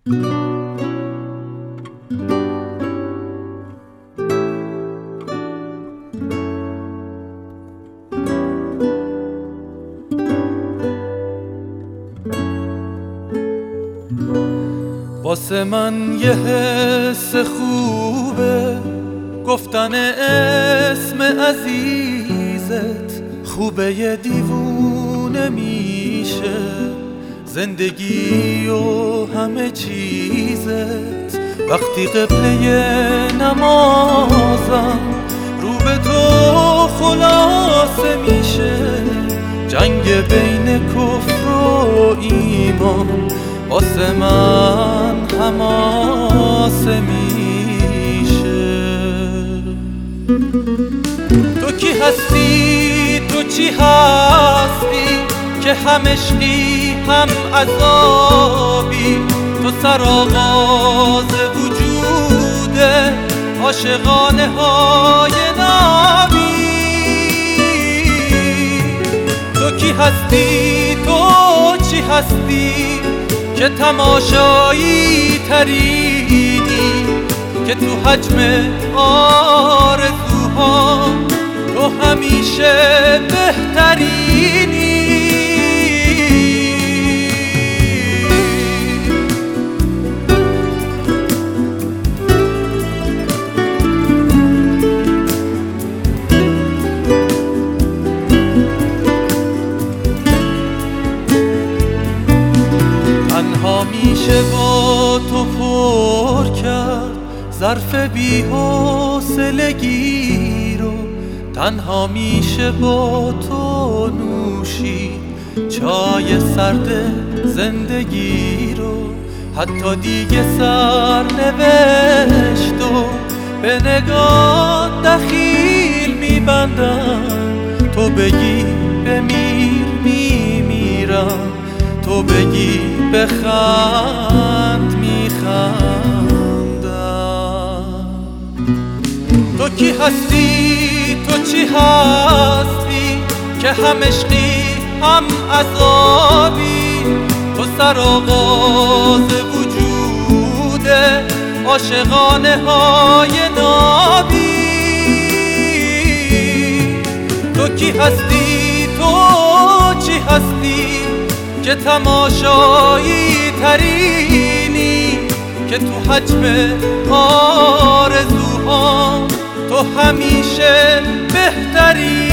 واسه من یه حس خوبه گفتن اسم عزیزت، خوبه یه دیوونه میشه زندگی و همه چیزت. وقتی قبله نمازم رو به تو خلاصه میشه، جنگ بین کفر و ایمان واسه من حماسه میشه. تو کی هستی؟ تو چی هستی که هم عشقی هم عذابی؟ تو سرآغاز وجود عاشقانه های نابی. تو کی هستی؟ تو چی هستی که تماشایی ترینی، که تو حجم آرزوها تو همیشه بهترینی. تنها میشه با تو پر کرد ظرف بی حوصلگی رو، تنها میشه با تو نوشی چای سرد زندگی رو. حتی دیگه سرنوشت و به نگاه دخیل میبندم، تو بگی بمیر میمیرم، تو بگی بخند میخندم. تو کی هستی؟ تو چی هستی که هم عشقی هم عذابی؟ تو سرآغاز وجود عاشقانه های نابی. تو کی هستی؟ تو چی هستی که تماشایی ترینی، که تو حجم آرزوها تو همیشه بهتری؟